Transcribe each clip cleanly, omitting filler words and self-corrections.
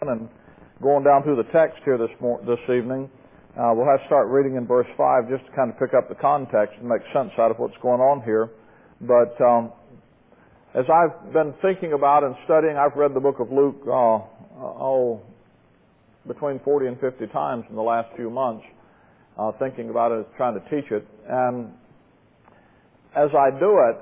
and going down through the text here this evening. We'll have to start reading in verse 5 just to kind of pick up the context and make sense out of what's going on here. But as I've been thinking about and studying, I've read the book of Luke between 40 and 50 times in the last few months, thinking about it, trying to teach it. And as I do it,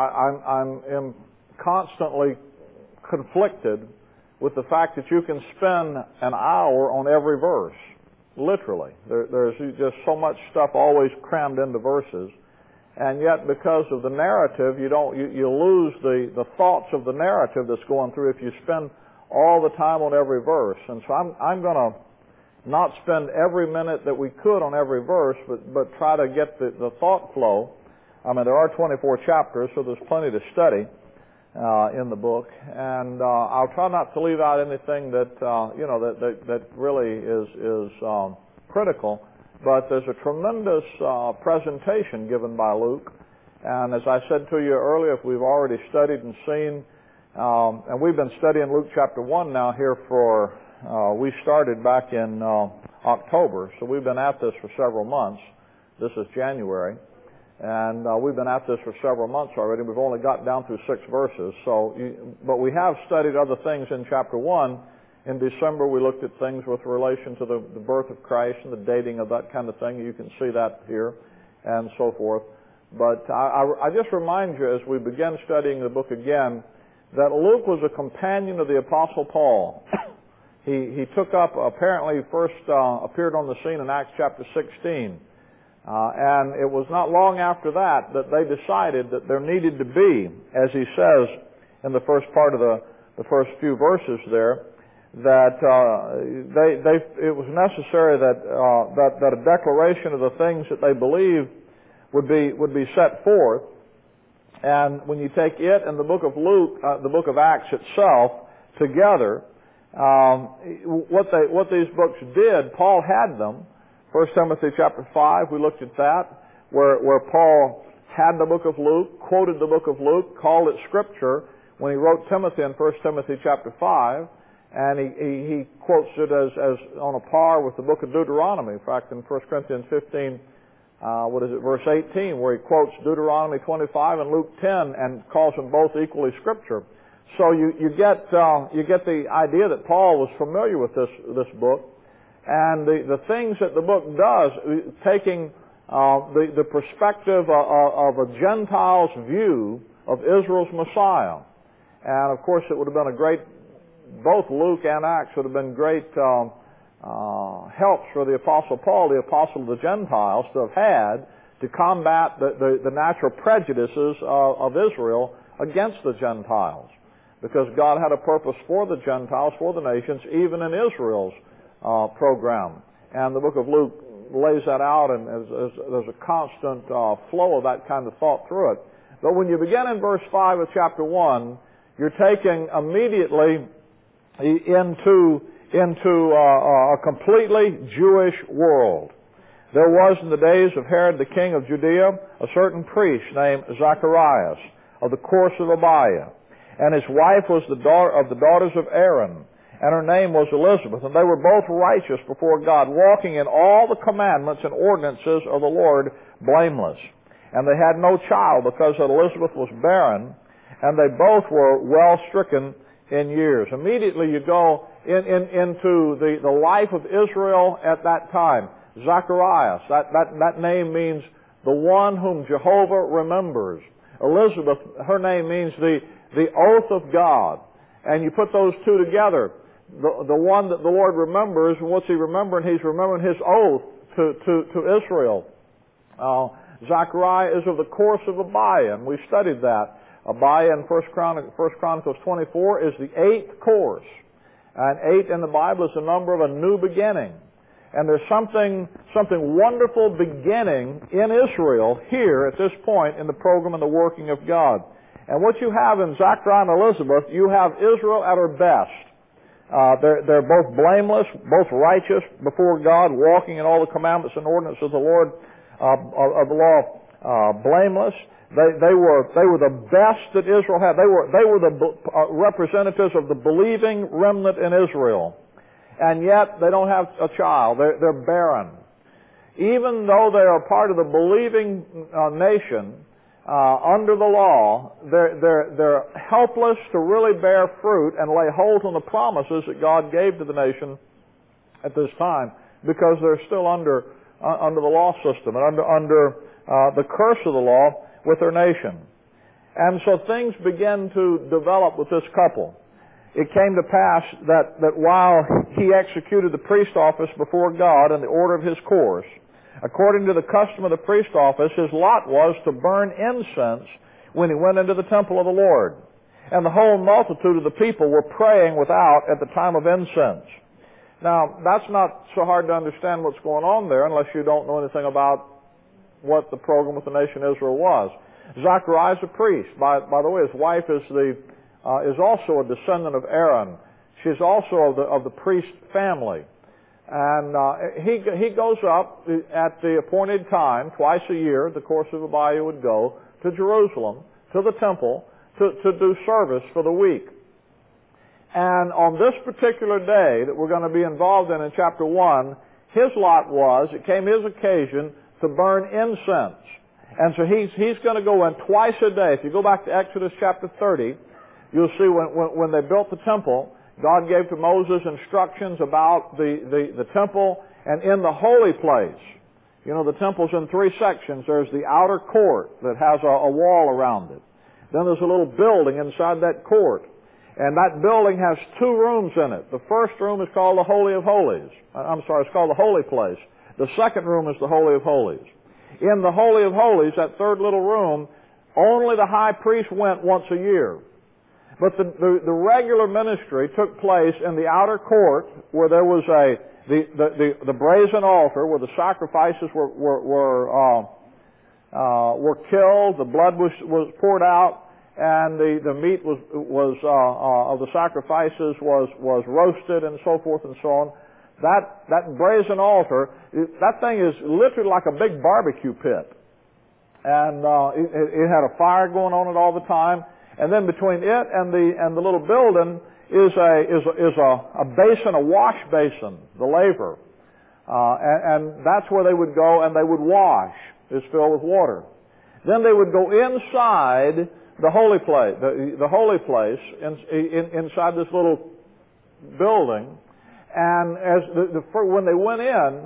I'm constantly conflicted with the fact that you can spend an hour on every verse, literally. There's just so much stuff always crammed into verses, and yet because of the narrative, you lose the thoughts of the narrative that's going through if you spend all the time on every verse. And so I'm going to not spend every minute that we could on every verse, but try to get the thought flow. I mean, there are 24 chapters, so there's plenty to study in the book, and I'll try not to leave out anything that that really is critical. But there's a tremendous presentation given by Luke, and as I said to you earlier, if we've already studied and seen, and we've been studying Luke chapter 1 now here for we started back in October, so we've been at this for several months. This is January. And we've been at this for several months already. We've only got down through 6 verses. But we have studied other things in chapter 1. In December, we looked at things with relation to the birth of Christ and the dating of that kind of thing. You can see that here and so forth. But I just remind you as we begin studying the book again that Luke was a companion of the Apostle Paul. He took up, apparently first appeared on the scene in Acts chapter 16. And it was not long after that they decided that there needed to be, as he says in the first part of the first few verses there, that it was necessary that a declaration of the things that they believed would be set forth. And when you take it and the book of Luke, the book of Acts itself together, what these books did, Paul had them. 1 Timothy chapter 5, we looked at that, where Paul had the book of Luke, quoted the book of Luke, called it Scripture when he wrote Timothy in 1 Timothy chapter 5, and he quotes it as on a par with the book of Deuteronomy. In fact, in 1 Corinthians 15, verse 18, where he quotes Deuteronomy 25 and Luke 10 and calls them both equally Scripture. So you get the idea that Paul was familiar with this book. And the things that the book does, taking the perspective of a Gentile's view of Israel's Messiah. And of course it would have been both Luke and Acts would have been great helps for the Apostle Paul, the Apostle of the Gentiles, to have had to combat the natural prejudices of Israel against the Gentiles. Because God had a purpose for the Gentiles, for the nations, even in Israel's program. And the book of Luke lays that out, and there's a constant flow of that kind of thought through it. But when you begin in verse 5 of chapter 1, you're taking immediately into a completely Jewish world. There was in the days of Herod the king of Judea a certain priest named Zacharias of the course of Abiah, and his wife was the daughter of the daughters of Aaron, and her name was Elizabeth, and they were both righteous before God, walking in all the commandments and ordinances of the Lord blameless. And they had no child because that Elizabeth was barren, and they both were well stricken in years. Immediately you go into the life of Israel at that time. Zacharias, that name means the one whom Jehovah remembers. Elizabeth, her name means the oath of God. And you put those two together. The one that the Lord remembers, and what's he remembering? He's remembering his oath to Israel. Zechariah is of the course of Abiah, and we studied that. Abiah in 1 Chronicles 24 is the 8th course. And 8 in the Bible is the number of a new beginning. And there's something wonderful beginning in Israel here at this point in the program and the working of God. And what you have in Zechariah and Elizabeth, you have Israel at her best. They're both blameless, both righteous before God, walking in all the commandments and ordinances of the Lord of the law, blameless. They were the best that Israel had. They were the representatives of the believing remnant in Israel. and yet they don't have a child. They're barren. Even though they are part of the believing nation under the law, they're helpless to really bear fruit and lay hold on the promises that God gave to the nation at this time, because they're still under the law system and under the curse of the law with their nation. And so things began to develop with this couple. It came to pass that while he executed the priest office before God in the order of his course, according to the custom of the priest office, his lot was to burn incense when he went into the temple of the Lord. And the whole multitude of the people were praying without at the time of incense. Now, that's not so hard to understand what's going on there unless you don't know anything about what the program with the nation Israel was. Zachariah is a priest. By the way, his wife is also a descendant of Aaron. She's also of the priest family. And he goes up at the appointed time, twice a year. The course of Abiah would go to Jerusalem, to the temple, to do service for the week. And on this particular day that we're going to be involved in chapter 1, his lot it came his occasion to burn incense. And so he's going to go in twice a day. If you go back to Exodus chapter 30, you'll see when they built the temple, God gave to Moses instructions about the temple and in the holy place. You know, the temple's in 3 sections. There's the outer court that has a wall around it. Then there's a little building inside that court. And that building has 2 rooms in it. The first room is called the Holy of Holies. It's called the Holy Place. The second room is the Holy of Holies. In the Holy of Holies, that third little room, only the high priest went once a year. But the regular ministry took place in the outer court, where there was the brazen altar where the sacrifices were killed, the blood was poured out, and the meat was of the sacrifices was roasted, and so forth and so on. That brazen altar, that thing is literally like a big barbecue pit, and it had a fire going on it all the time. And then between it and the little building is a basin, a wash basin, the laver, and that's where they would go and they would wash. It's filled with water. Then they would go inside the holy place, the holy place inside this little building, and as when they went in,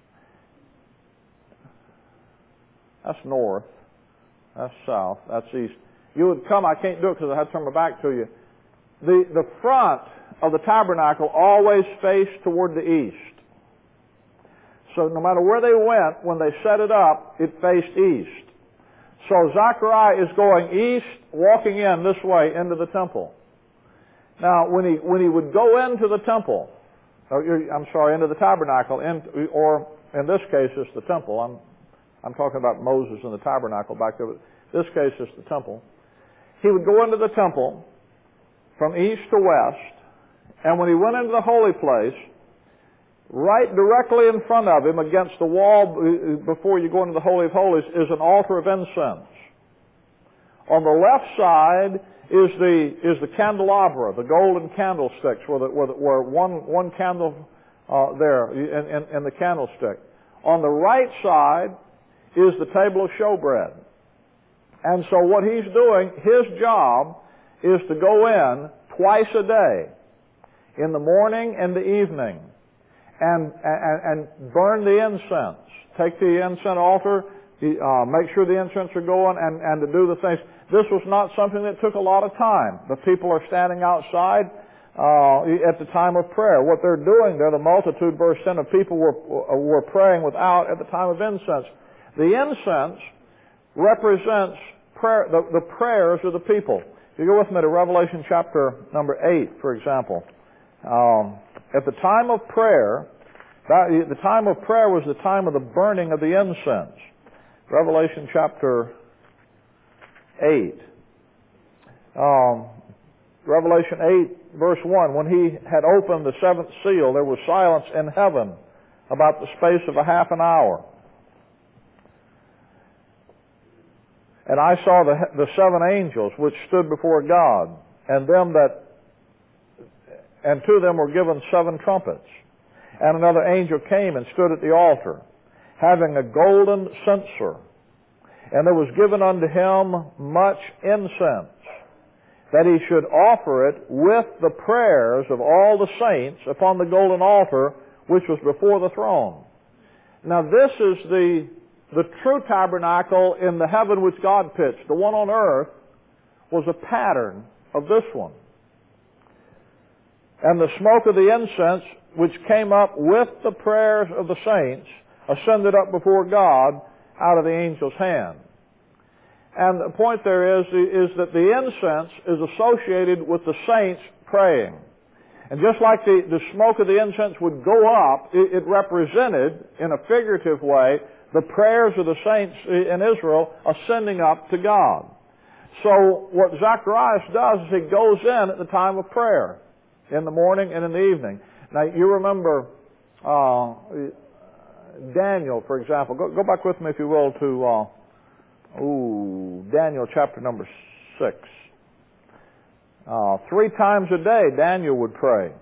that's north, that's south, that's east. You would come, I can't do it because I had to turn my back to you. The front of the tabernacle always faced toward the east. So no matter where they went, when they set it up, it faced east. So Zechariah is going east, walking in this way into the temple. Now, when he would go into the temple, into the tabernacle, or in this case it's the temple. I'm talking about Moses and the tabernacle back there, but in this case it's the temple. He would go into the temple from east to west, and when he went into the holy place, right directly in front of him against the wall before you go into the Holy of Holies is an altar of incense. On the left side is the candelabra, the golden candlesticks, where one candle there in the candlestick. On the right side is the table of showbread. And so what he's doing, his job is to go in twice a day, in the morning and the evening, and burn the incense. Take the incense altar, make sure the incense are going, and to do the things. This was not something that took a lot of time. The people are standing outside at the time of prayer. What they're doing there, the multitude, verse 10, of people were praying without at the time of incense. The incense represents prayer, the prayers of the people. If you go with me to Revelation chapter number 8, for example. At the time of prayer, the time of prayer was the time of the burning of the incense. Revelation chapter 8. Revelation 8, verse 1. When he had opened the 7th seal, there was silence in heaven about the space of a half an hour. And I saw the 7 angels which stood before God, and to them were given 7 trumpets. And another angel came and stood at the altar, having a golden censer. And there was given unto him much incense, that he should offer it with the prayers of all the saints upon the golden altar which was before the throne. Now this is the true tabernacle in the heaven which God pitched. The one on earth was a pattern of this one. And the smoke of the incense which came up with the prayers of the saints ascended up before God out of the angel's hand. And the point there is that the incense is associated with the saints praying. And just like the smoke of the incense would go up, it represented, in a figurative way, the prayers of the saints in Israel ascending up to God. So what Zacharias does is he goes in at the time of prayer, in the morning and in the evening. Now you remember Daniel, for example. Go back with me, if you will, to Daniel chapter number 6. 3 times a day Daniel would pray.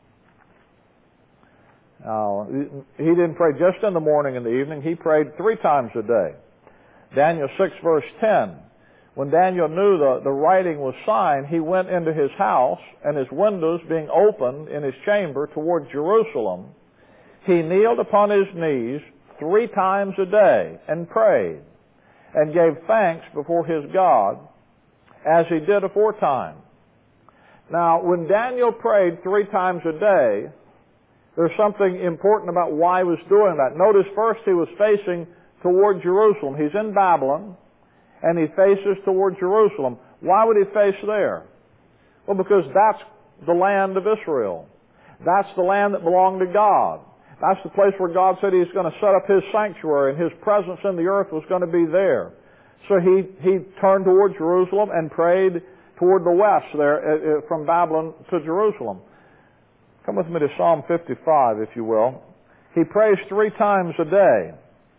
He didn't pray just in the morning and the evening. He prayed 3 times a day. Daniel 6 verse 10. When Daniel knew the writing was signed, he went into his house, and his windows being opened in his chamber toward Jerusalem, he kneeled upon his knees 3 times a day and prayed, and gave thanks before his God, as he did aforetime. Now, when Daniel prayed 3 times a day, there's something important about why he was doing that. Notice first he was facing toward Jerusalem. He's in Babylon, and he faces toward Jerusalem. Why would he face there? Well, because that's the land of Israel. That's the land that belonged to God. That's the place where God said He's going to set up His sanctuary, and His presence in the earth was going to be there. So he turned toward Jerusalem and prayed toward the west there, from Babylon to Jerusalem. Come with me to Psalm 55, if you will. He prays 3 times a day.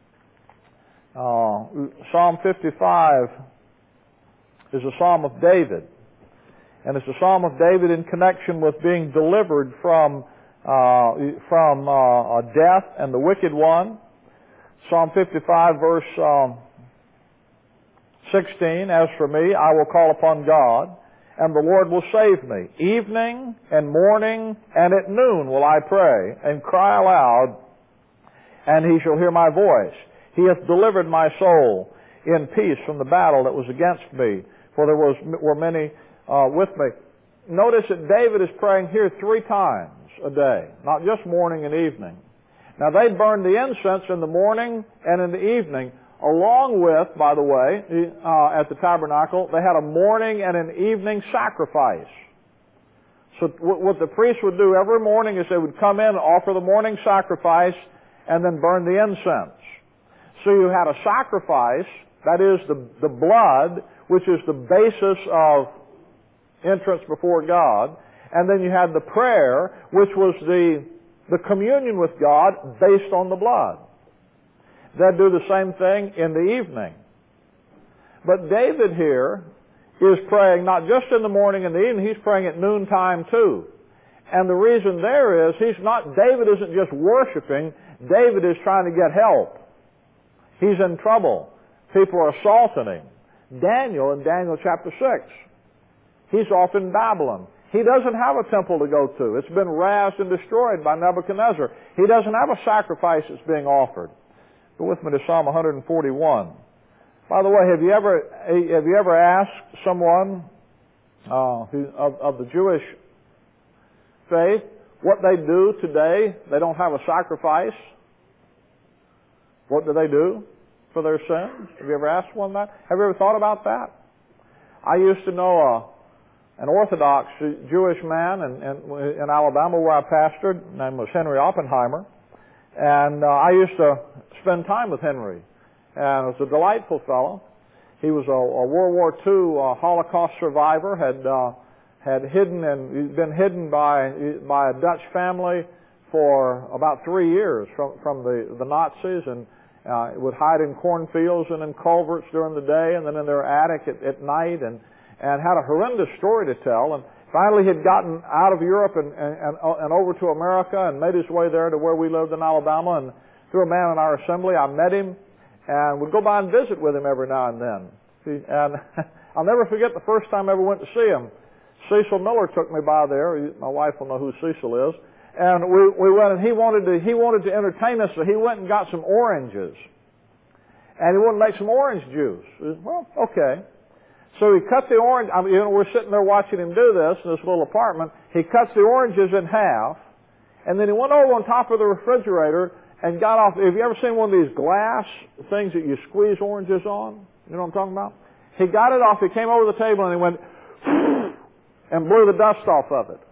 Psalm 55 is a psalm of David. And it's a psalm of David in connection with being delivered from death and the wicked one. Psalm 55 verse 16, as for me, I will call upon God, and the Lord will save me. Evening and morning and at noon will I pray, and cry aloud, and He shall hear my voice. He hath delivered my soul in peace from the battle that was against me, for there were many with me. Notice that David is praying here 3 times a day, not just morning and evening. Now they burned the incense in the morning and in the evening, along with, by the way, at the tabernacle, they had a morning and an evening sacrifice. So what the priest would do every morning is they would come in and offer the morning sacrifice and then burn the incense. So you had a sacrifice, that is the blood, which is the basis of entrance before God, and then you had the prayer, which was the communion with God based on the blood. They'd do the same thing in the evening. But David here is praying not just in the morning and the evening, he's praying at noontime too. And the reason there is, David isn't just worshiping, David is trying to get help. He's in trouble. People are assaulting him. Daniel, in Daniel chapter 6, he's off in Babylon. He doesn't have a temple to go to. It's been razed and destroyed by Nebuchadnezzar. He doesn't have a sacrifice that's being offered. Go with me to Psalm 141. By the way, have you ever asked someone of the Jewish faith what they do today? They don't have a sacrifice. What do they do for their sins? Have you ever asked one that? Have you ever thought about that? I used to know an Orthodox Jewish man in Alabama where I pastored. His name was Henry Oppenheimer. And I used to spend time with Henry. And he was a delightful fellow. He was a World War II Holocaust survivor, had hidden been hidden by a Dutch family for about 3 years from the Nazis, and would hide in cornfields and in culverts during the day, and then in their attic at night, and had a horrendous story to tell. And Finally, he'd gotten out of Europe and over to America and made his way there to where we lived in Alabama. And through a man in our assembly, I met him and would go by and visit with him every now and then. And I'll never forget the first time I ever went to see him. Cecil Miller took me by there. My wife will know who Cecil is. And we went, and he wanted to entertain us, so he went and got some oranges. And he wanted to make some orange juice. Well, okay. So he cut the orange. We're sitting there watching him do this in this little apartment. He cuts the oranges in half, and then he went over on top of the refrigerator and got off. Have you ever seen one of these glass things that you squeeze oranges on? You know what I'm talking about? He got it off. He came over the table and he went and blew the dust off of it,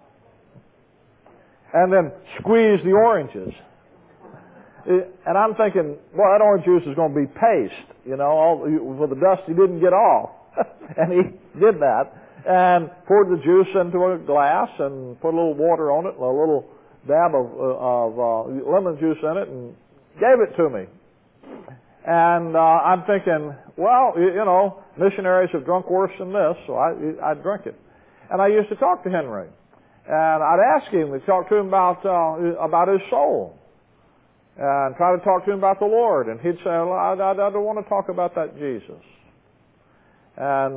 and then squeezed the oranges. And I'm thinking, well, that orange juice is going to be paste, for the dust he didn't get off. And he did that and poured the juice into a glass and put a little water on it and a little dab of lemon juice in it and gave it to me. And I'm thinking, well, missionaries have drunk worse than this, so I'd drink it. And I used to talk to Henry, and I'd ask him to talk to him about his soul, and try to talk to him about the Lord. And he'd say, well, I don't want to talk about that Jesus. And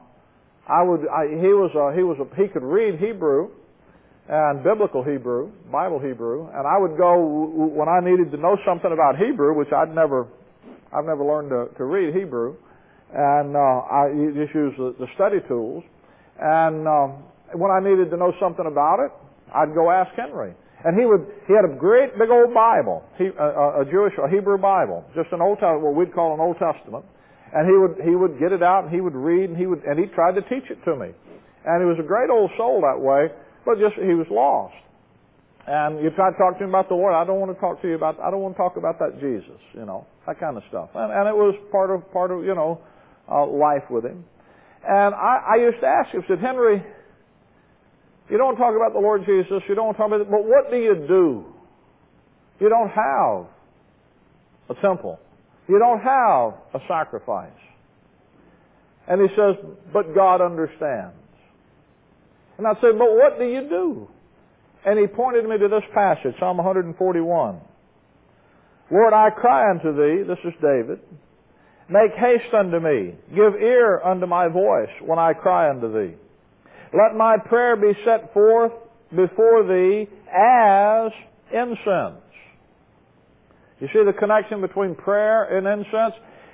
he could read Hebrew and biblical Hebrew, Bible Hebrew, and I would go when I needed to know something about Hebrew, which I've never learned to read Hebrew, and I just use the study tools. And when I needed to know something about it, I'd go ask Henry. And he had a great big old Bible, a Hebrew Bible, just an Old Testament, what we'd call an Old Testament. And he would get it out and he would read and he tried to teach it to me. And he was a great old soul that way, but he was lost. And you try to talk to him about the Lord. I don't want to talk about that Jesus, that kind of stuff. And it was part of life with him. And I used to ask him, I said, Henry, you don't talk about the Lord Jesus, you don't talk about it, but what do you do? You don't have a temple. You don't have a sacrifice. And he says, but God understands. And I said, but what do you do? And he pointed me to this passage, Psalm 141. Lord, I cry unto thee, this is David, make haste unto me, give ear unto my voice when I cry unto thee. Let my prayer be set forth before thee as incense. You see the connection between prayer and incense?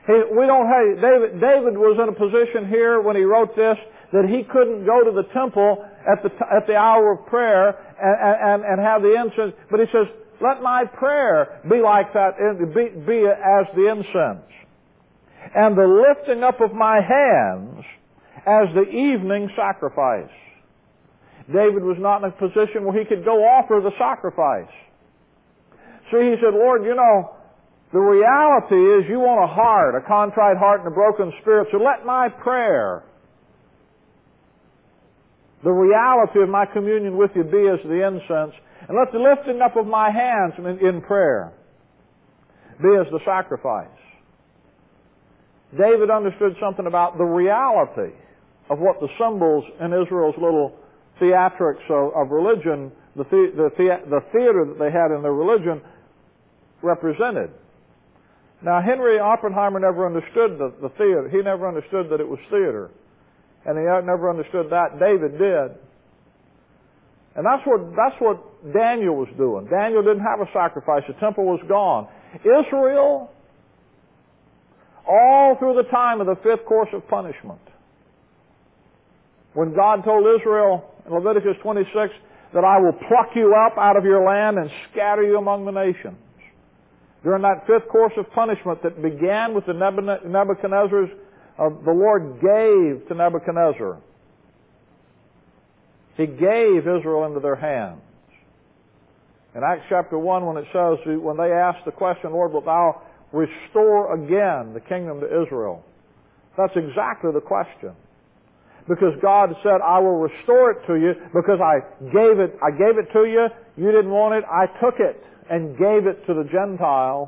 David was in a position here when he wrote this that he couldn't go to the temple at the hour of prayer and have the incense. But he says, let my prayer be like that, be as the incense. And the lifting up of my hands as the evening sacrifice. David was not in a position where he could go offer the sacrifice. So he said, Lord, the reality is you want a contrite heart and a broken spirit. So let my prayer, the reality of my communion with you, be as the incense. And let the lifting up of my hands in prayer be as the sacrifice. David understood something about the reality of what the symbols in Israel's little theatrics of religion, the theater that they had in their religion, represented. Now, Henry Oppenheimer never understood the theater. He never understood that it was theater. And he never understood that. David did. And that's what Daniel was doing. Daniel didn't have a sacrifice. The temple was gone. Israel, all through the time of the fifth course of punishment, when God told Israel in Leviticus 26 that I will pluck you up out of your land and scatter you among the nations, during that fifth course of punishment that began with the Nebuchadnezzar's, the Lord gave to Nebuchadnezzar. He gave Israel into their hands. In Acts chapter 1, when it says, when they asked the question, Lord, wilt thou restore again the kingdom to Israel? That's exactly the question. Because God said, I will restore it to you because I gave it to you. You didn't want it. I took it and gave it to the Gentile,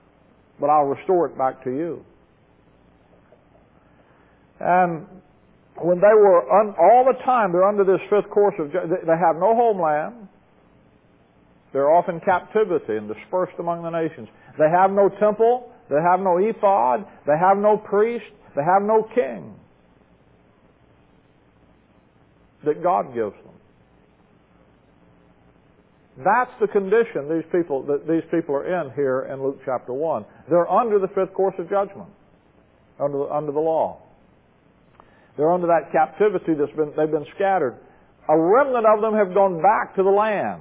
but I'll restore it back to you. And when they were, all the time they're under this fifth course of judgment. They have no homeland. They're off in captivity and dispersed among the nations. They have no temple. They have no ephod. They have no priest. They have no king that God gives them. That's the condition these people are in here in Luke chapter 1. They're under the fifth course of judgment, under the law. They're under that captivity they've been scattered. A remnant of them have gone back to the land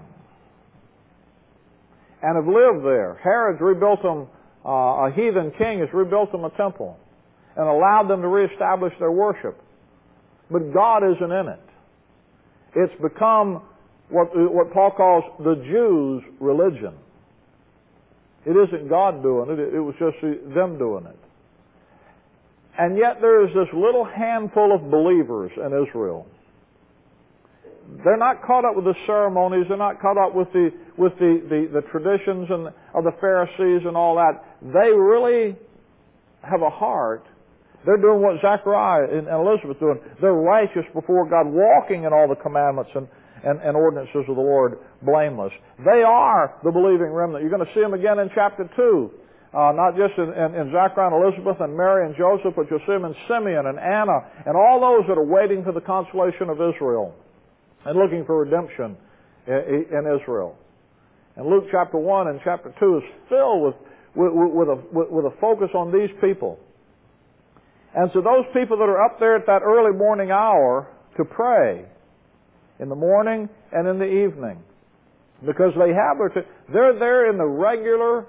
and have lived there. Herod's rebuilt them, a heathen king has rebuilt them a temple and allowed them to reestablish their worship. But God isn't in it. It's become what Paul calls the Jews' religion. It isn't God doing it. It was just them doing it. And yet there is this little handful of believers in Israel. They're not caught up with the ceremonies. They're not caught up with the traditions of the Pharisees and all that. They really have a heart. They're doing what Zechariah and Elizabeth doing. They're righteous before God, walking in all the commandments and ordinances of the Lord, blameless. They are the believing remnant. You're going to see them again in chapter 2. Not just in Zechariah and Elizabeth and Mary and Joseph, but you'll see them in Simeon and Anna and all those that are waiting for the consolation of Israel and looking for redemption in Israel. And Luke chapter 1 and chapter 2 is filled with a focus on these people. And so those people that are up there at that early morning hour to pray in the morning and in the evening, because they're there in the regular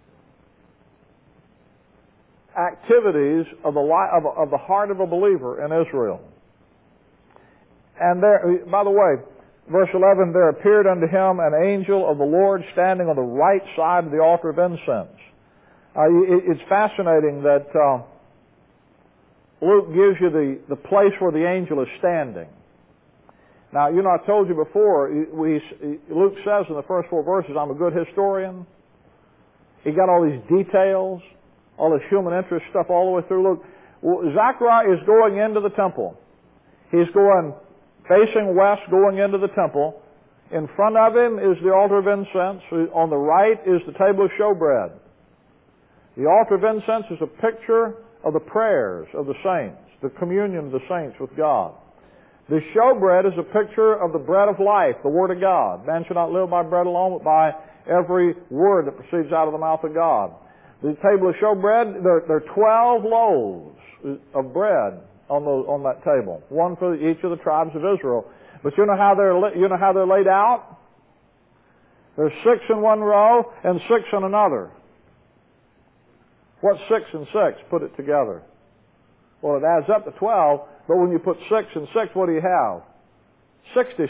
activities of the heart of a believer in Israel. And there, by the way, verse 11, there appeared unto him an angel of the Lord standing on the right side of the altar of incense. It's fascinating that Luke gives you the place where the angel is standing. Now, I told you before, Luke says in the first 4 verses, I'm a good historian. He got all these details, all this human interest stuff all the way through Luke. Well, Zechariah is going into the temple. He's going facing west, going into the temple. In front of him is the altar of incense. On the right is the table of showbread. The altar of incense is a picture of the prayers of the saints, the communion of the saints with God. The showbread is a picture of the bread of life, the Word of God. Man shall not live by bread alone, but by every word that proceeds out of the mouth of God. The table of showbread, there are 12 loaves of bread on that table, one for each of the tribes of Israel. But you know how they're laid out? There's 6 in one row and 6 in another. What's 6 and 6? Put it together. Well, it adds up to 12, but when you put 6 and 6, what do you have? 66.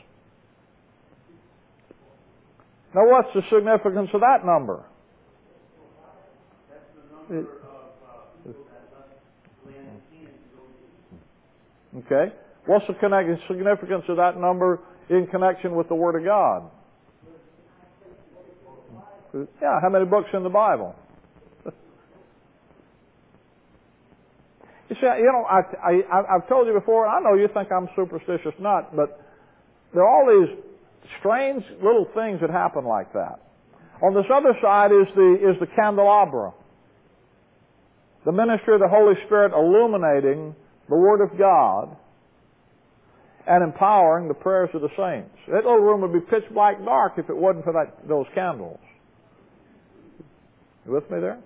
Now, what's the significance of that number? Okay. What's the significance of that number in connection with the Word of God? Yeah, how many books in the Bible? You see, I've told you before, and I know you think I'm a superstitious nut, but there are all these strange little things that happen like that. On this other side is the candelabra, the ministry of the Holy Spirit illuminating the Word of God and empowering the prayers of the saints. That little room would be pitch black dark if it wasn't for those candles. You with me there?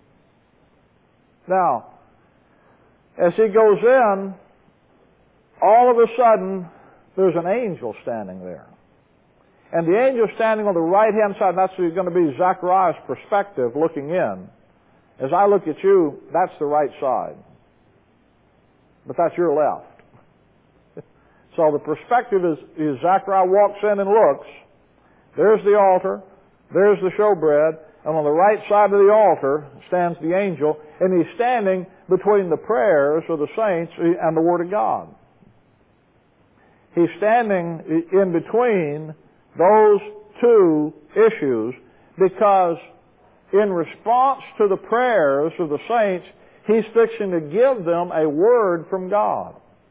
Now, as he goes in, all of a sudden, there's an angel standing there. And the angel standing on the right-hand side, and that's going to be Zechariah's perspective looking in. As I look at you, that's the right side. But that's your left. So the perspective is Zechariah walks in and looks. There's the altar. There's the showbread. And on the right side of the altar stands the angel. And he's standing between the prayers of the saints and the Word of God. He's standing in between those two issues because in response to the prayers of the saints, he's fixing to give them a word from God.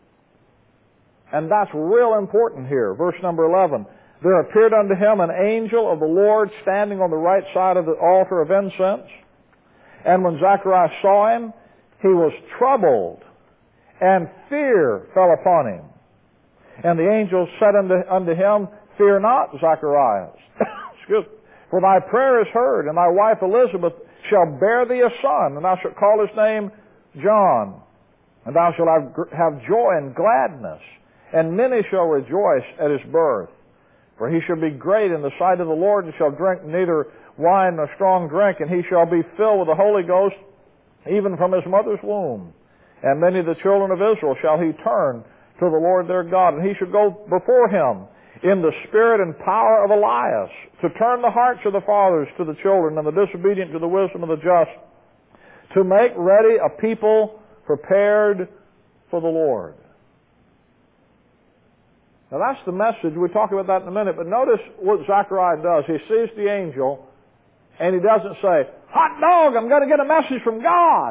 And that's real important here. Verse number 11. There appeared unto him an angel of the Lord standing on the right side of the altar of incense. And when Zacharias saw him, he was troubled, and fear fell upon him. And the angel said unto him, Fear not, Zacharias, for thy prayer is heard, and thy wife Elizabeth shall bear thee a son, and thou shalt call his name John. And thou shalt have joy and gladness, and many shall rejoice at his birth. For he shall be great in the sight of the Lord, and shall drink neither wine nor strong drink, and he shall be filled with the Holy Ghost even from his mother's womb. And many of the children of Israel shall he turn to the Lord their God, and he shall go before him in the spirit and power of Elias, to turn the hearts of the fathers to the children, and the disobedient to the wisdom of the just, to make ready a people prepared for the Lord. Now that's the message. We'll talk about that in a minute, but notice what Zechariah does. He sees the angel, and he doesn't say, Hot dog, I'm going to get a message from God.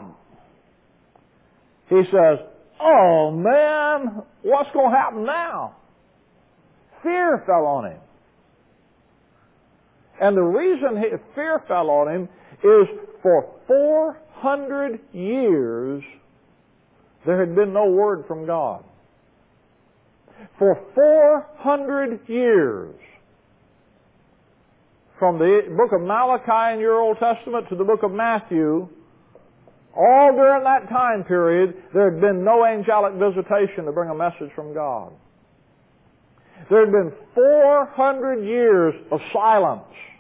He says, Oh man, what's going to happen now? Fear fell on him. And the reason fear fell on him is for 400 years there had been no word from God. For 400 years, from the book of Malachi in your Old Testament to the book of Matthew, all during that time period, there had been no angelic visitation to bring a message from God. There had been 400 years of silence.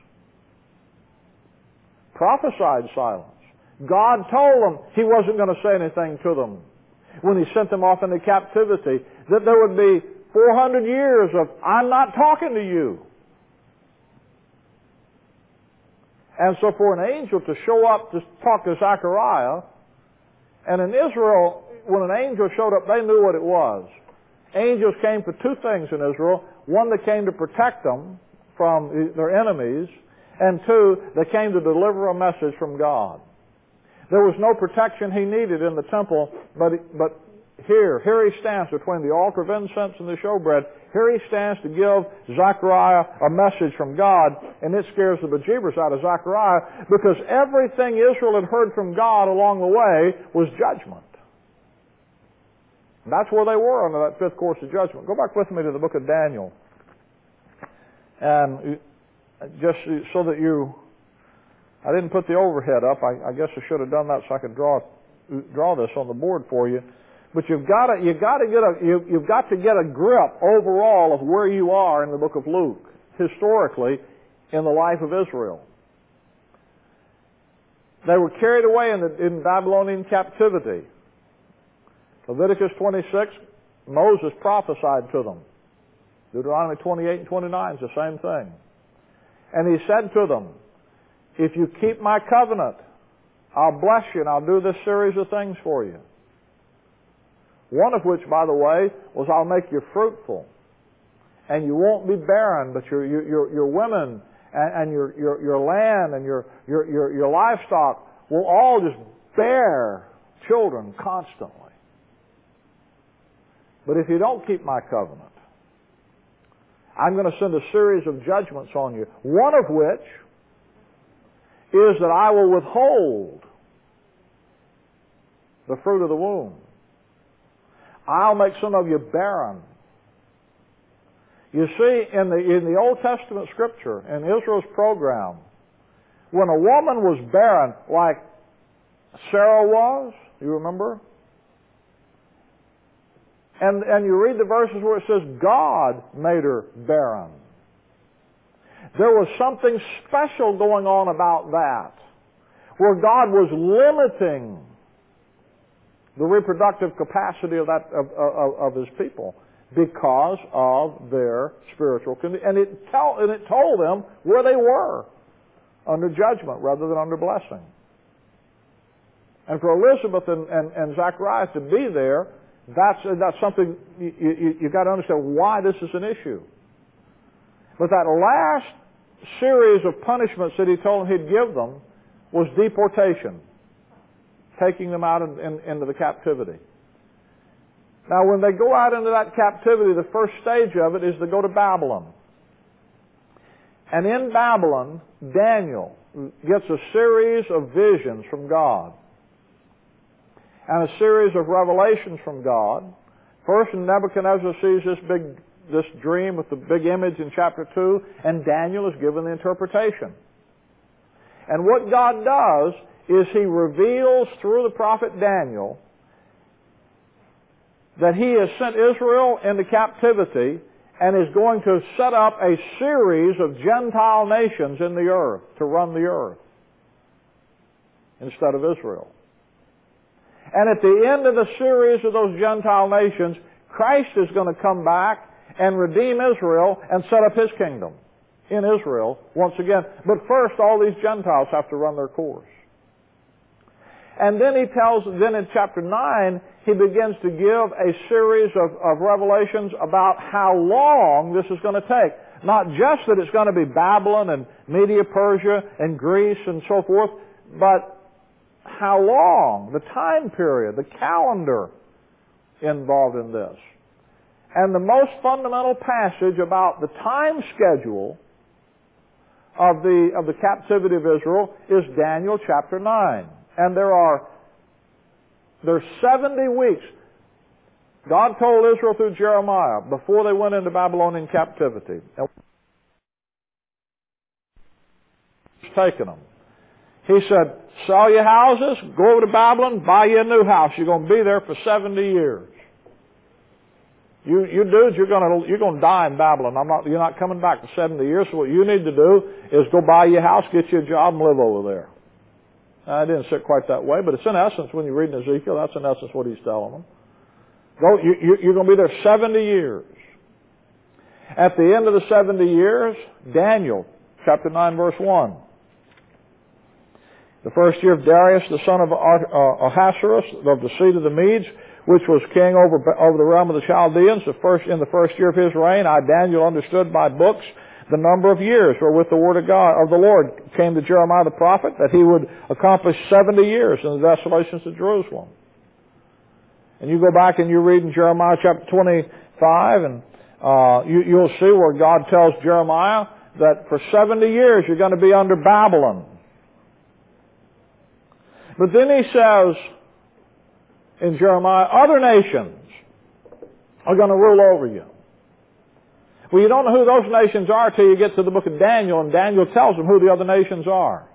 Prophesied silence. God told them He wasn't going to say anything to them when He sent them off into captivity, that there would be 400 years of, I'm not talking to you. And so for an angel to show up to talk to Zechariah, and in Israel, when an angel showed up, they knew what it was. Angels came for two things in Israel. One, they came to protect them from their enemies, and two, they came to deliver a message from God. There was no protection he needed in the temple, but here he stands between the altar of incense and the showbread. Here he stands to give Zechariah a message from God, and it scares the bejeebers out of Zechariah, because everything Israel had heard from God along the way was judgment. That's where they were under that fifth course of judgment. Go back with me to the book of Daniel. And just so that I didn't put the overhead up. I guess I should have done that so I could draw this on the board for you. But you've got to get a grip overall of where you are in the book of Luke, historically, in the life of Israel. They were carried away in Babylonian captivity. Leviticus 26, Moses prophesied to them. Deuteronomy 28 and 29 is the same thing. And he said to them, if you keep my covenant, I'll bless you and I'll do this series of things for you. One of which, by the way, was I'll make you fruitful. And you won't be barren, but your women and your land and your livestock will all just bear children constantly. But if you don't keep my covenant, I'm going to send a series of judgments on you. One of which is that I will withhold the fruit of the womb. I'll make some of you barren. You see, in the Old Testament Scripture, in Israel's program, when a woman was barren, like Sarah was, you remember? And you read the verses where it says God made her barren. There was something special going on about that, where God was limiting the reproductive capacity of His people because of their spiritual condition. And it told them where they were, under judgment rather than under blessing. And for Elizabeth and Zacharias to be there, that's something you got to understand why this is an issue. But that last series of punishments that he told them he'd give them was deportation, taking them out into the captivity. Now, when they go out into that captivity, the first stage of it is to go to Babylon. And in Babylon, Daniel gets a series of visions from God and a series of revelations from God. First, Nebuchadnezzar sees this dream with the big image in chapter 2, and Daniel is given the interpretation. And what God does is He reveals through the prophet Daniel that He has sent Israel into captivity and is going to set up a series of Gentile nations in the earth to run the earth instead of Israel. And at the end of the series of those Gentile nations, Christ is going to come back and redeem Israel and set up His kingdom in Israel once again. But first, all these Gentiles have to run their course. And then then in chapter 9, he begins to give a series of revelations about how long this is going to take. Not just that it's going to be Babylon and Media, Persia and Greece and so forth, but how long, the time period, the calendar involved in this. And the most fundamental passage about the time schedule of the captivity of Israel is Daniel chapter 9. And there's 70 weeks. God told Israel through Jeremiah before they went into Babylonian captivity. And He's taken them. He said, sell your houses, go over to Babylon, buy you a new house. You're going to be there for 70 years. You dudes, you're going to die in Babylon. You're not coming back for 70 years. So what you need to do is go buy you a house, get you a job, and live over there. I didn't say it quite that way, but it's in essence, when you read in Ezekiel, that's in essence what he's telling them. You're going to be there 70 years. At the end of the 70 years, Daniel, chapter 9, verse 1. The first year of Darius, the son of Ahasuerus, of the seed of the Medes, which was king over the realm of the Chaldeans, in the first year of his reign, I, Daniel, understood by books the number of years wherewith the word of God, of the Lord, came to Jeremiah the prophet, that he would accomplish 70 years in the desolations of Jerusalem. And you go back and you read in Jeremiah chapter 25, and you'll see where God tells Jeremiah that for 70 years you're going to be under Babylon. But then he says in Jeremiah, other nations are going to rule over you. Well, you don't know who those nations are till you get to the book of Daniel, and Daniel tells them who the other nations are.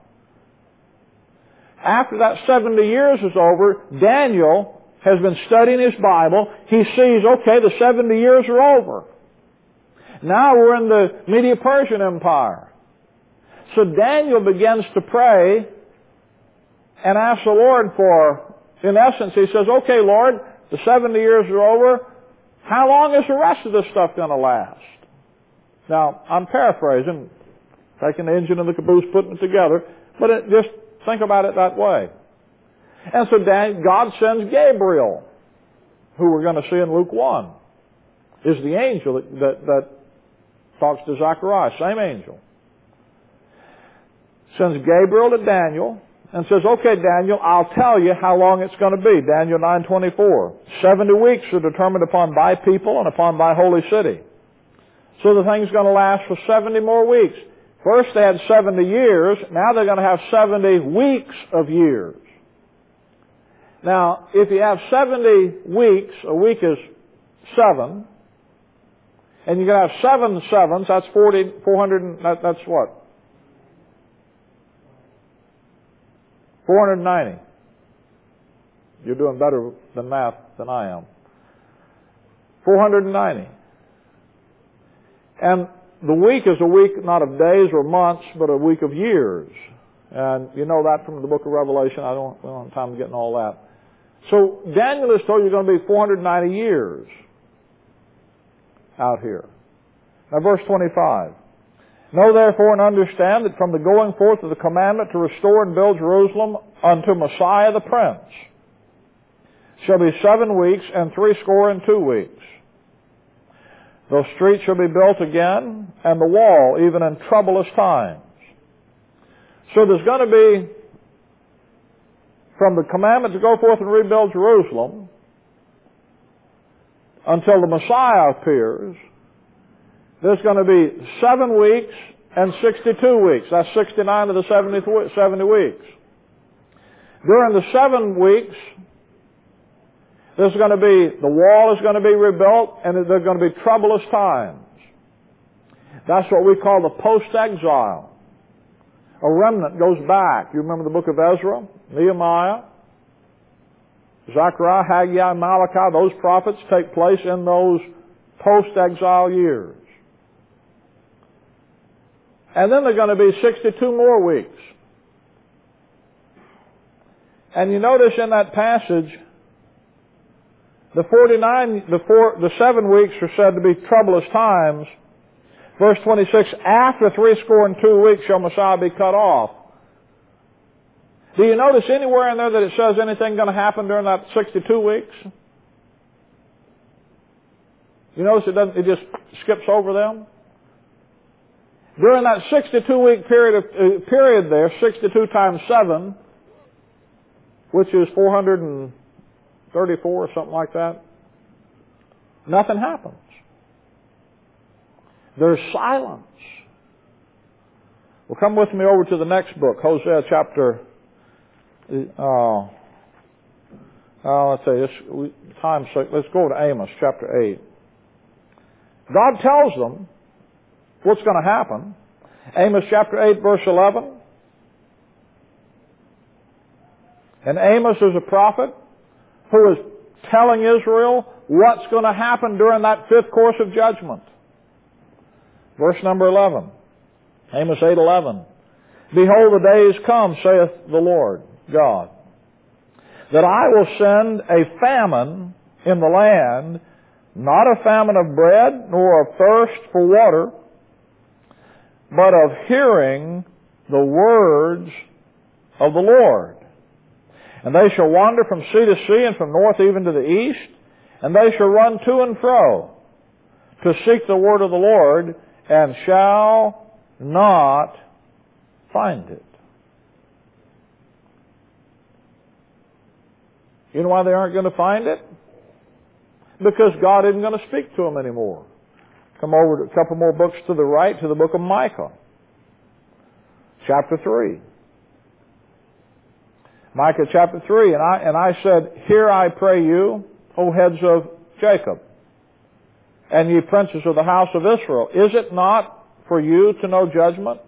After that 70 years is over, Daniel has been studying his Bible. He sees, okay, the 70 years are over. Now we're in the Medo-Persian Empire. So Daniel begins to pray and ask the Lord for, in essence, he says, okay, Lord, the 70 years are over. How long is the rest of this stuff going to last? Now, I'm paraphrasing, taking the engine and the caboose, putting it together, but just think about it that way. And so God sends Gabriel, who we're going to see in Luke 1, is the angel that talks to Zechariah, same angel. Sends Gabriel to Daniel and says, okay, Daniel, I'll tell you how long it's going to be. Daniel 9:24. 70 weeks are determined upon thy people and upon thy holy city. So the thing's going to last for 70 more weeks. First they had 70 years. Now they're going to have 70 weeks of years. Now, if you have 70 weeks, a week is 7, and you're going to have 7 sevens, that's 400, that's what? 490. You're doing better than math than I am. 490. And the week is a week not of days or months, but a week of years. And you know that from the book of Revelation. We don't have time to get into all that. So Daniel is told you're going to be 490 years out here. Now verse 25. Know therefore and understand that from the going forth of the commandment to restore and build Jerusalem unto Messiah the Prince shall be 7 weeks and 62 weeks. Those streets shall be built again, and the wall even in troublous times. So there's going to be, from the commandment to go forth and rebuild Jerusalem, until the Messiah appears, there's going to be 7 weeks and 62 weeks. That's 69 of the 70 weeks. During the 7 weeks, there's going to be, the wall is going to be rebuilt, and there's going to be troublous times. That's what we call the post-exile. A remnant goes back. You remember the book of Ezra, Nehemiah, Zechariah, Haggai, Malachi. Those prophets take place in those post-exile years. And then there are going to be 62 more weeks. And you notice in that passage, the 7 weeks are said to be troublous times. Verse 26, after 62 weeks shall Messiah be cut off. Do you notice anywhere in there that it says anything going to happen during that 62 weeks? You notice it just skips over them? During that 62-week period there, 62 times 7, which is 434 or something like that, nothing happens. There's silence. Well, come with me over to the next book, Hosea chapter. Let's say time's sake. Let's go to Amos chapter 8. God tells them what's going to happen. Amos chapter 8, verse 11. And Amos is a prophet who is telling Israel what's going to happen during that 5th course of judgment. Verse number 11. Amos 8:11. Behold, the days come, saith the Lord God, that I will send a famine in the land, not a famine of bread, nor of thirst for water, but of hearing the words of the Lord. And they shall wander from sea to sea, and from north even to the east, and they shall run to and fro to seek the word of the Lord, and shall not find it. You know why they aren't going to find it? Because God isn't going to speak to them anymore. Come over to a couple more books to the right, to the book of Micah. Chapter 3. Micah chapter 3. And I said, Hear I pray you, O heads of Jacob, and ye princes of the house of Israel. Is it not for you to know judgment?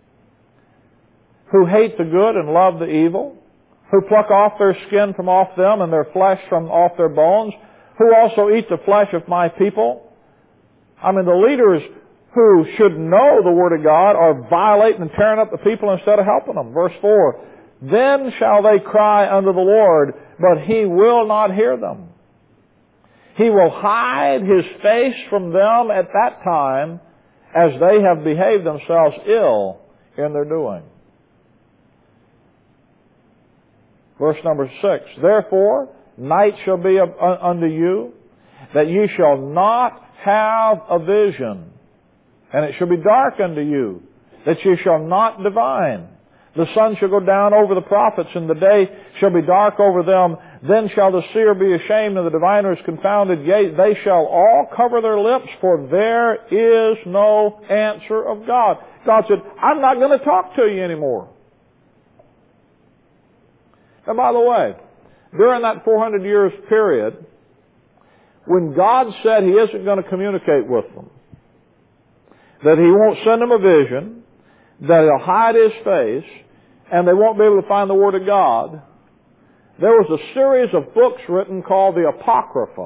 Who hate the good and love the evil, who pluck off their skin from off them and their flesh from off their bones, who also eat the flesh of my people. I mean, the leaders who should know the Word of God are violating and tearing up the people instead of helping them. Verse 4, Then shall they cry unto the Lord, but He will not hear them. He will hide His face from them at that time, as they have behaved themselves ill in their doing. Verse number 6, Therefore night shall be unto you, that ye shall not have a vision, and it shall be dark unto you, that ye shall not divine. The sun shall go down over the prophets, and the day shall be dark over them. Then shall the seer be ashamed, and the diviner is confounded. Yea, they shall all cover their lips, for there is no answer of God. God said, I'm not going to talk to you anymore. And by the way, during that 400 years period, when God said He isn't going to communicate with them, that He won't send them a vision, that He'll hide His face, and they won't be able to find the Word of God, there was a series of books written called the Apocrypha.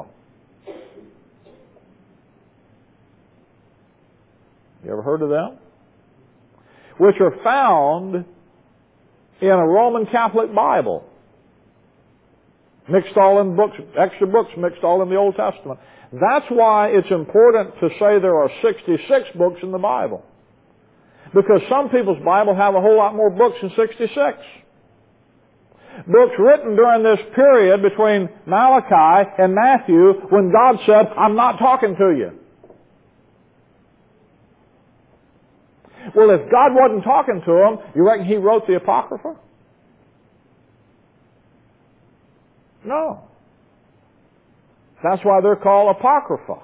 You ever heard of them? Which are found in a Roman Catholic Bible. Mixed all in books, extra books mixed all in the Old Testament. That's why it's important to say there are 66 books in the Bible. Because some people's Bible have a whole lot more books than 66. Books written during this period between Malachi and Matthew when God said, I'm not talking to you. Well, if God wasn't talking to them, you reckon He wrote the Apocrypha? No. That's why they're called Apocrypha.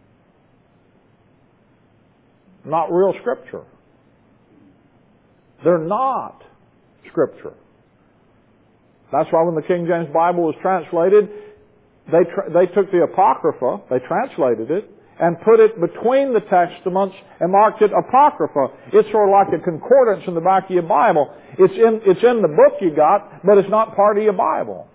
Not real Scripture. They're not Scripture. That's why when the King James Bible was translated, they took the Apocrypha, they translated it, and put it between the Testaments and marked it Apocrypha. It's sort of like a concordance in the back of your Bible. It's in the book you got, but it's not part of your Bible.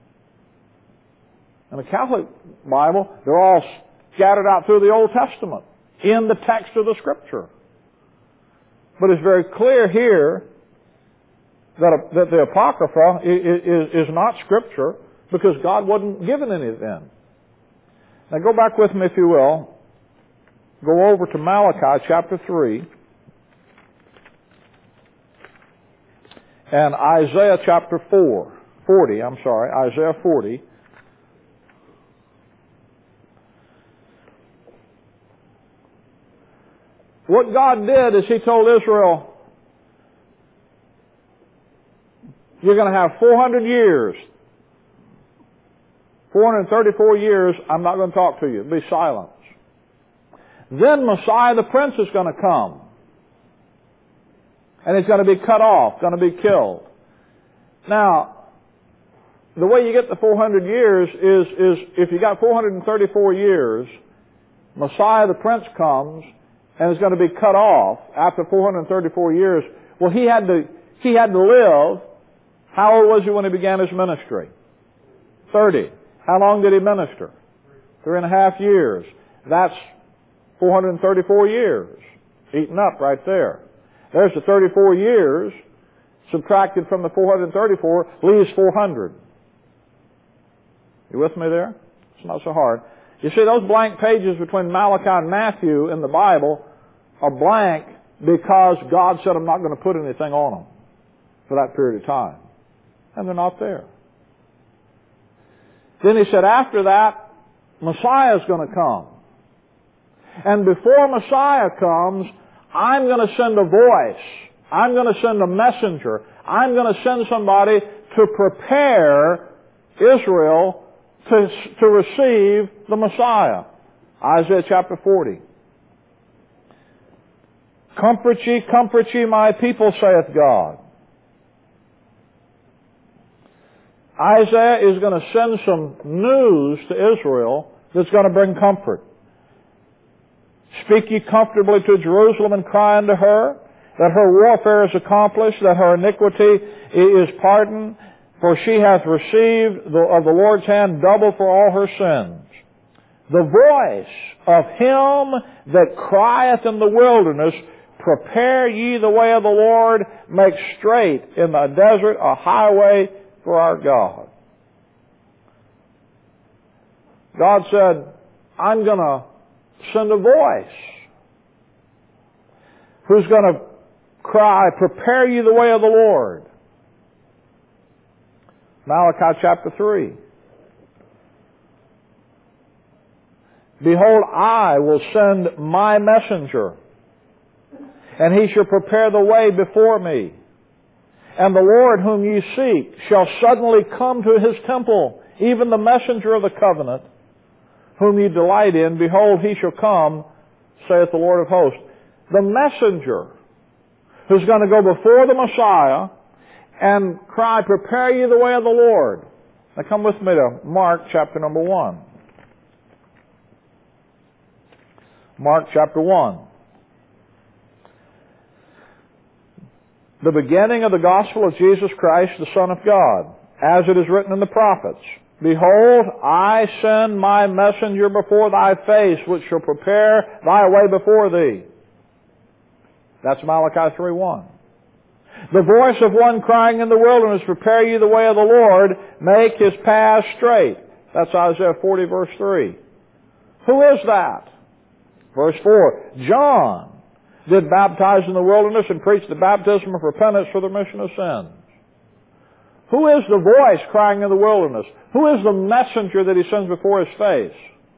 In the Catholic Bible, they're all scattered out through the Old Testament in the text of the Scripture. But it's very clear here that the Apocrypha is not Scripture because God wasn't given any then. Now go back with me, if you will. Go over to Malachi chapter 3 and Isaiah chapter 40, Isaiah 40. What God did is He told Israel, you're going to have 400 years. 434 years, I'm not going to talk to you. Be silent. Then Messiah the Prince is going to come. And He's going to be cut off, going to be killed. Now, the way you get the 400 years is if you got 434 years, Messiah the Prince comes and is going to be cut off after 434 years. Well, he had to live. How old was he when he began his ministry? 30. How long did he minister? 3.5 years. That's 434 years. Eaten up right there. There's the 34 years subtracted from the 434 leaves 400. You with me there? It's not so hard. You see, those blank pages between Malachi and Matthew in the Bible are blank because God said, I'm not going to put anything on them for that period of time. And they're not there. Then He said, after that, Messiah is going to come. And before Messiah comes, I'm going to send a voice. I'm going to send a messenger. I'm going to send somebody to prepare Israel to receive the Messiah. Isaiah chapter 40. Comfort ye, my people, saith God. Isaiah is going to send some news to Israel that's going to bring comfort. Speak ye comfortably to Jerusalem and cry unto her, that her warfare is accomplished, that her iniquity is pardoned, for she hath received of the Lord's hand double for all her sins. The voice of him that crieth in the wilderness, prepare ye the way of the Lord, make straight in the desert a highway for our God. God said, I'm going to send a voice who's going to cry, prepare ye the way of the Lord. Malachi chapter 3. Behold, I will send my messenger, and he shall prepare the way before me. And the Lord whom ye seek shall suddenly come to His temple, even the messenger of the covenant, whom ye delight in. Behold, he shall come, saith the Lord of hosts. The messenger who's going to go before the Messiah and cry, prepare ye the way of the Lord. Now come with me to Mark chapter number 1. Mark chapter 1. The beginning of the gospel of Jesus Christ, the Son of God, as it is written in the prophets. Behold, I send my messenger before thy face, which shall prepare thy way before thee. That's Malachi 3:1. The voice of one crying in the wilderness, prepare ye the way of the Lord, make His paths straight. That's Isaiah 40 verse 3. Who is that? Verse 4. John did baptize in the wilderness and preach the baptism of repentance for the remission of sins. Who is the voice crying in the wilderness? Who is the messenger that He sends before His face?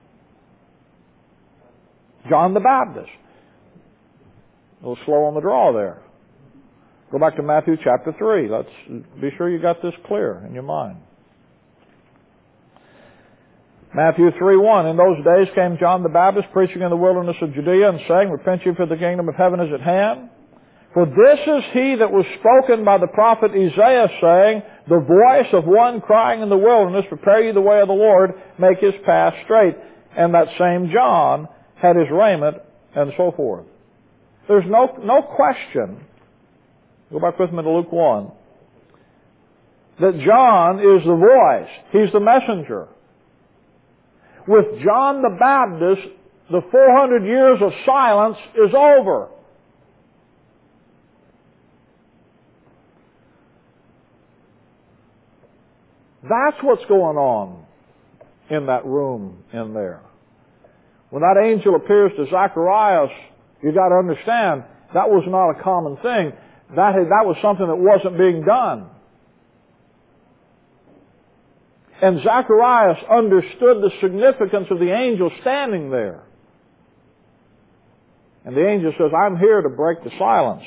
John the Baptist. A little slow on the draw there. Go back to Matthew chapter 3. Let's be sure you got this clear in your mind. Matthew 3:1, in those days came John the Baptist preaching in the wilderness of Judea and saying, repent ye, for the kingdom of heaven is at hand. For this is he that was spoken by the prophet Isaiah, saying, the voice of one crying in the wilderness, prepare ye the way of the Lord, make his path straight. And that same John had his raiment, and so forth. There's no question, go back with me to Luke 1, that John is the voice. He's the messenger. With John the Baptist, the 400 years of silence is over. That's what's going on in that room in there. When that angel appears to Zacharias, you've got to understand, that was not a common thing. That was something that wasn't being done. And Zacharias understood the significance of the angel standing there. And the angel says, I'm here to break the silence.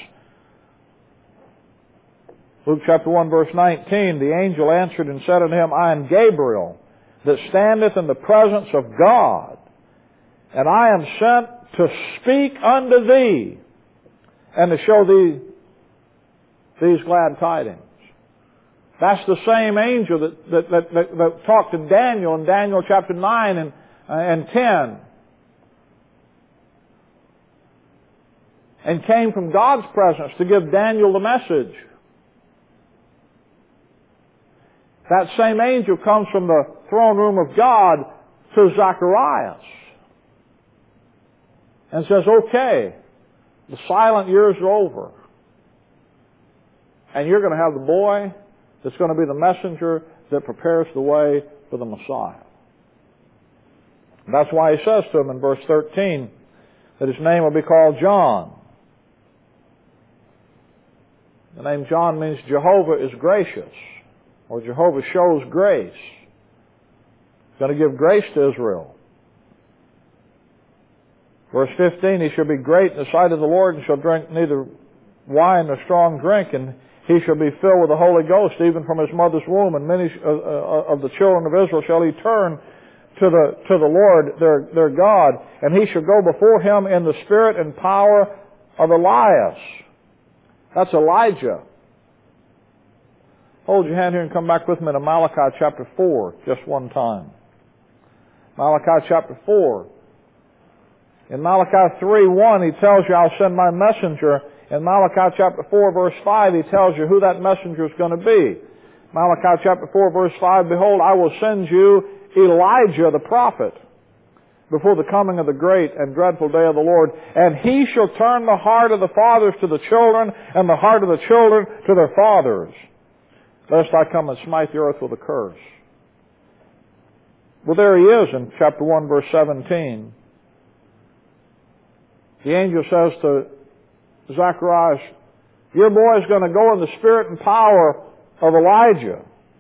Luke chapter 1 verse 19, the angel answered and said unto him, I am Gabriel, that standeth in the presence of God, and I am sent to speak unto thee, and to show thee these glad tidings. That's the same angel that talked to Daniel in Daniel chapter 9 and 10. And came from God's presence to give Daniel the message. That same angel comes from the throne room of God to Zacharias and says, okay, the silent years are over. And you're going to have the boy that's going to be the messenger that prepares the way for the Messiah. And that's why he says to him in verse 13 that his name will be called John. The name John means Jehovah is gracious, or Jehovah shows grace. He's going to give grace to Israel. Verse 15, he shall be great in the sight of the Lord, and shall drink neither wine nor strong drink, and he shall be filled with the Holy Ghost, even from his mother's womb, and many of the children of Israel shall he turn to the Lord their God, and he shall go before him in the spirit and power of Elias. That's Elijah. Hold your hand here and come back with me to Malachi chapter 4, just one time. Malachi chapter 4. In Malachi 3:1, he tells you, I'll send my messenger. In Malachi chapter 4, verse 5, he tells you who that messenger is going to be. Malachi chapter 4, verse 5, behold, I will send you Elijah the prophet before the coming of the great and dreadful day of the Lord. And he shall turn the heart of the fathers to the children, and the heart of the children to their fathers, lest I come and smite the earth with a curse. Well, there he is in chapter 1, verse 17. The angel says to Zacharias, your boy is going to go in the spirit and power of Elijah.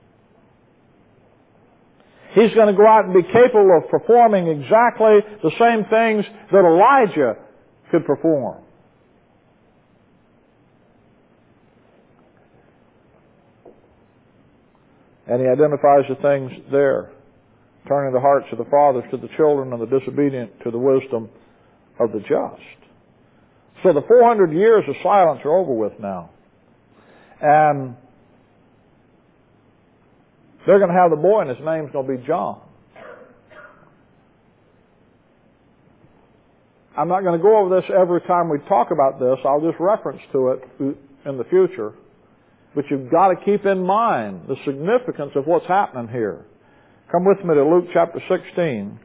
He's going to go out and be capable of performing exactly the same things that Elijah could perform. And he identifies the things there, turning the hearts of the fathers to the children and the disobedient to the wisdom of the just. So the 400 years of silence are over with now. And they're going to have the boy, and his name's going to be John. I'm not going to go over this every time we talk about this. I'll just reference to it in the future. But you've got to keep in mind the significance of what's happening here. Come with me to Luke chapter 16.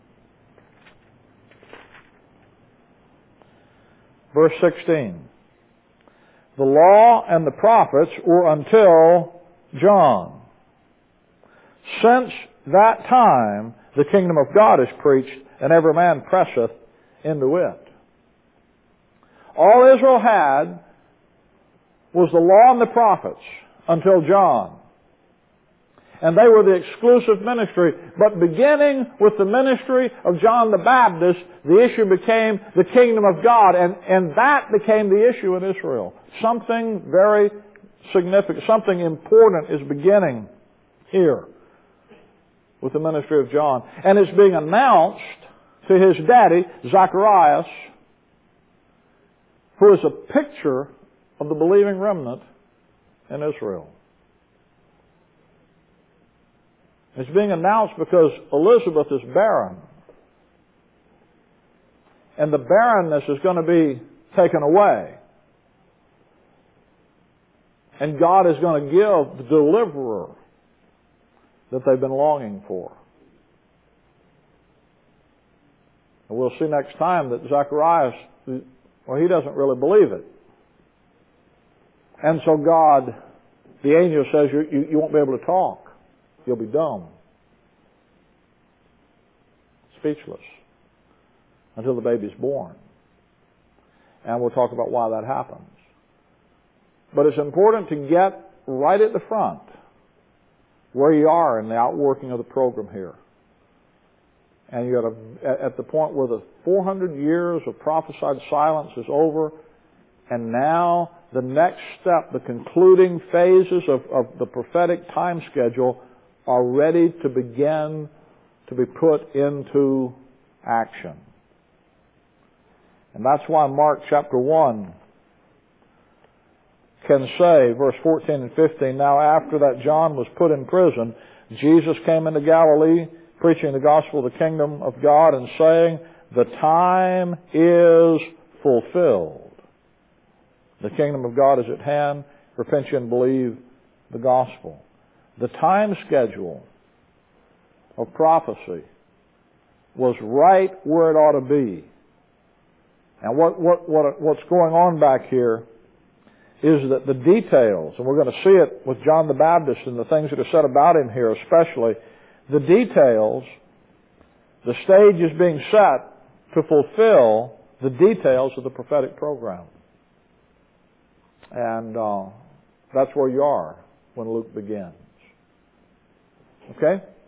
Verse 16. The law and the prophets were until John. Since that time the kingdom of God is preached, and every man presseth into it. All Israel had was the law and the prophets until John. And they were the exclusive ministry. But beginning with the ministry of John the Baptist, the issue became the kingdom of God. And that became the issue in Israel. Something very significant, something important is beginning here. with the ministry of John. And it's being announced to his daddy, Zacharias, who is a picture of the believing remnant in Israel. It's being announced because Elizabeth is barren. And the barrenness is going to be taken away. And God is going to give the deliverer that they've been longing for. And we'll see next time that Zacharias, well, he doesn't really believe it. And so God, the angel says, you won't be able to talk. You'll be dumb. Speechless. Until the baby's born. And we'll talk about why that happens. But it's important to get right at the front where you are in the outworking of the program here. And you got at the point where the 400 years of prophesied silence is over, and now the next step, the concluding phases of the prophetic time schedule are ready to begin to be put into action. And that's why Mark chapter 1 can say, verse 14 and 15, now after that John was put in prison, Jesus came into Galilee, preaching the gospel of the kingdom of God and saying, the time is fulfilled. The kingdom of God is at hand. Repent ye and believe the gospel. The time schedule of prophecy was right where it ought to be. And what's going on back here is that the details, and we're going to see it with John the Baptist and the things that are said about him here especially, the details, the stage is being set to fulfill the details of the prophetic program. And that's where you are when Luke begins. Okay?